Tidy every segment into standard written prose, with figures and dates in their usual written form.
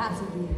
got to give.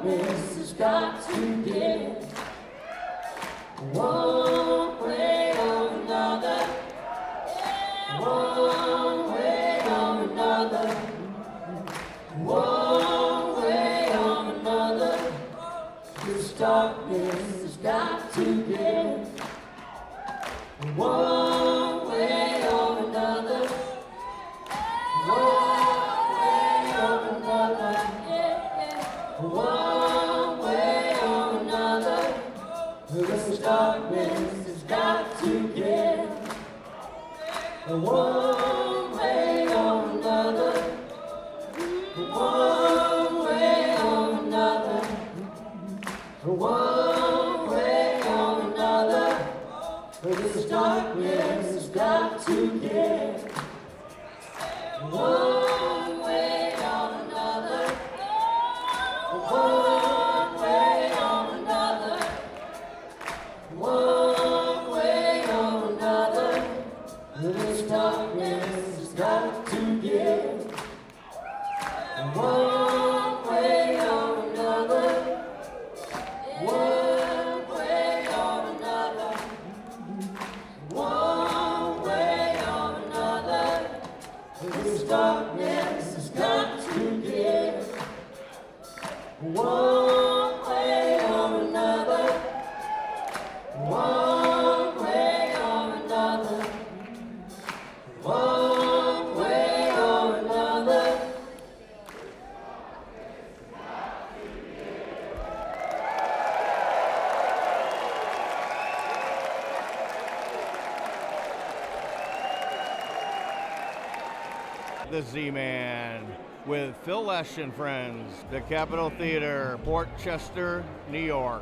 darkness has got to give. One way or another. One way or another. One way or another. This darkness has got to give. One way or another. One way or another. One way or another. This darkness has got to give. One way or another. One way or another. One way or another. This darkness has got to give. One way or another. One way or another. One way or another. This darkness has got to give. One way or another. One way or another. One way or another. This darkness has got to give. One way or another. One way or another. One way or another. The Z-Man with Phil Lesh and friends, the Capitol Theater, Port Chester, New York,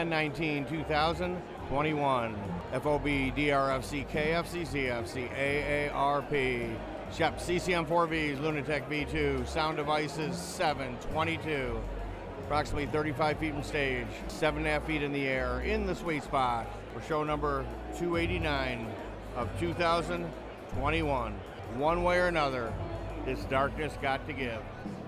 10/19/2021. FOB, DRFC, KFC, CFC, AARP, Shep, CCM4Vs, Lunatech V2, Sound Devices 722. Approximately 35 feet from stage, 7.5 feet in the air, in the sweet spot for show number 289 of 2021. One way or another, this darkness got to give.